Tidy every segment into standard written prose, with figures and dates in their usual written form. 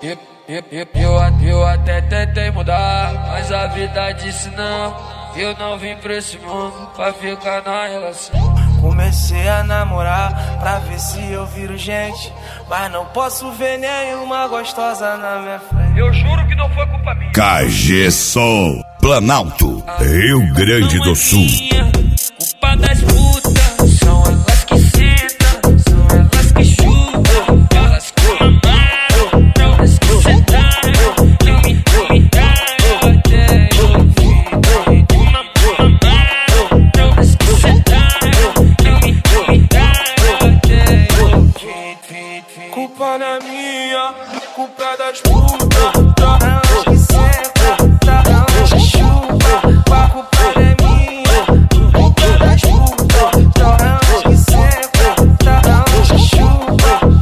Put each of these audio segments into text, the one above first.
Eu até tentei mudar, mas a vida disse não. Eu não vim pra esse mundo pra ficar na relação. Comecei a namorar pra ver se eu viro gente, mas não posso ver nenhuma gostosa na minha frente. Eu juro que não foi culpa minha. KG Som, Planalto, Rio Grande do Sul. Culpa das putas, são elas que sentam, são elas que chutam, elas que mamaram, elas que sentaram, não me deram até eu vi. Mamaram, elas que sentaram, não me deram até eu vi. Culpa não é minha, culpa é das putas, elas que sentam, elas que chutam, a culpa não é minha, culpa é das putas, elas que sentam, elas que chutam.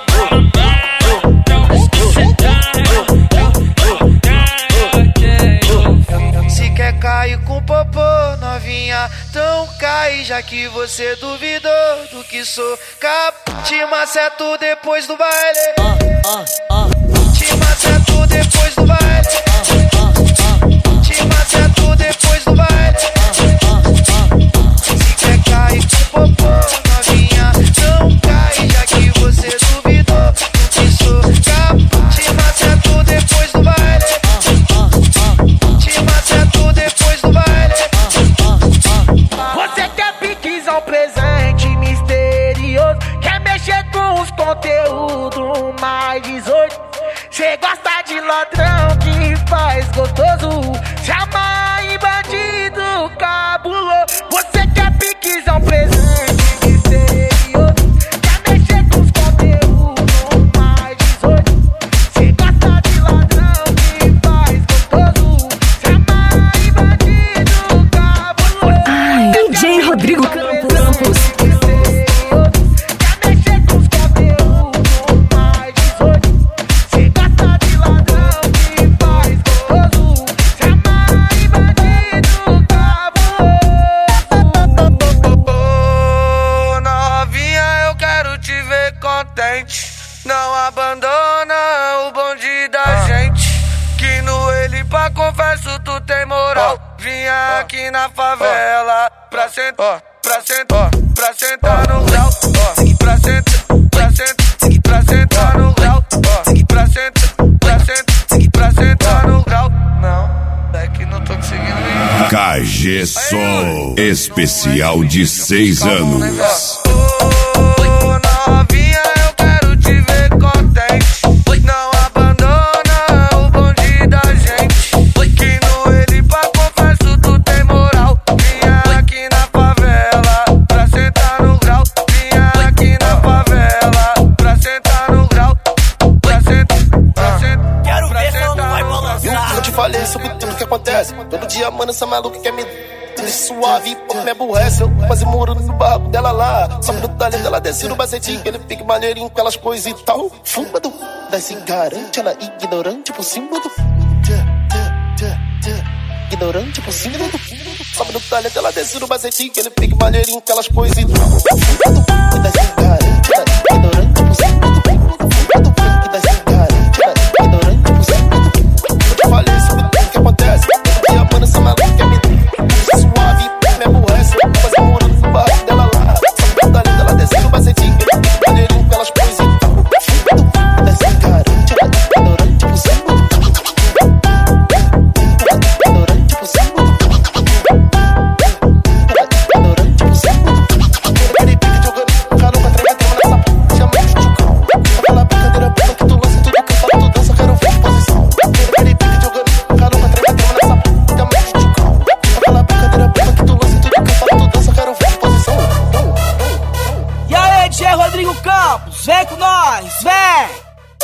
Se quer cair com popô, novinha, então cai, já que você duvidou do que sou capaz. Te maceto depois do baile, te maceto depois do baile, te maceto depois do baile. Se quer cair com popô, novinha, então cai, já que você duvidou do que sou capaz. Te maceto depois do baile, te maceto depois do baile. Você quer piquezão, presente misterioso, quer mexer com os conteúdos mais 18. Cê gosta de ladrão que faz gostoso, se amarra em bandido cabuloso. Você quer piquezão, presente misterioso, quer mexer com os conteúdos mais 18. Cê gosta de ladrão que faz gostoso, se amarra em bandido cabuloso. Ai, DJ Rodrigo Campos. Não abandona o bonde da gente, que no ele pra confesso tu tem moral. Vinha aqui na favela pra sentar, pra sentar, pra sentar no grau, pra sentar, pra sentar, pra sentar no grau, pra sentar, pra sentar, pra sentar no grau. Não, é que não tô conseguindo ir. KG Som, especial de 6 anos. Novinha, eu quero te ver contente. Não abandona o bonde da gente, que no ele pra confesso tu tem moral. Vinha aqui na favela pra sentar no grau. Vinha aqui na favela pra sentar no grau. Pra sentar, pra sentar. Quero ver se não vai balançar. Eu te falei sobre tudo que acontece. Todo dia, mano, essa maluca quer me suave, pouco me aborrece. Eu quase moro no barco dela lá. Só no talento dela desce no bacetinho. Ele fica maneirinho com aquelas coisas e tal. Fuma do desce garante, ela ignorante por cima do ignorante por cima do. Só no talento dela desce no bacetinho. Ele fica maneirinho com aquelas coisas e tal. Fuma do desce garante, ela ignorante por cima do desce garante, ela ignorante por cima do. Eu te falei sobre tudo que acontece. Todo dia, mano, essa maluca quer me suave, me aborrece. Eu quase morando no barco dela lá. Só no talento dela desce no bacetinho. Ele fica maneirinho com aquelas coisas e tal. Desce garante, ela ignorante por cima do ignorante por cima do ignorante por cima do. Ele fica jogando cano com a treva, trema nessa p***. Chama de tchucão. Aquela brincadeira boa que tu lança tudo que fala, tu dança, quero ver posição. Ele fica jogando cano com a treva, trema nessa p***. Chama de tchucão. Aquela brincadeira boa que tu lança tudo que fala, tu dança, quero ver posição. E aí, DJ Rodrigo Campos, vem com nós, vem!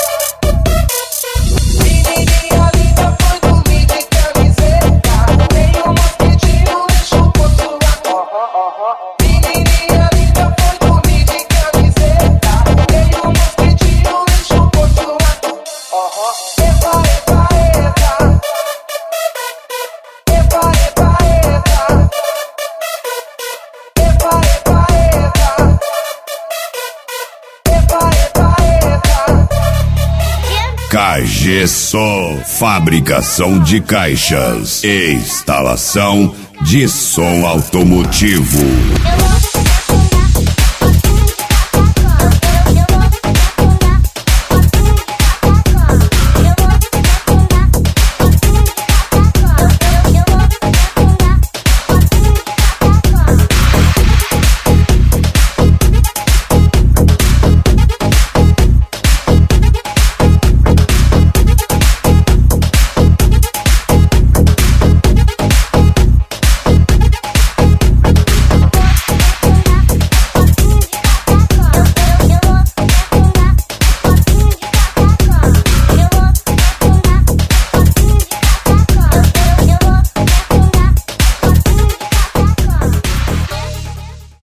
Menininha linda foi dormir de camiseta, nem um mosquitinho enxugou sua cor. Menininha linda foi dormir de camiseta, nem um mosquitinho enxugou sua cor. Epa, epa, epa. Epa, epa, epa. Epa, epa, epa. Epa, epa, epa. KG Som, fabricação de caixas e instalação de som automotivo.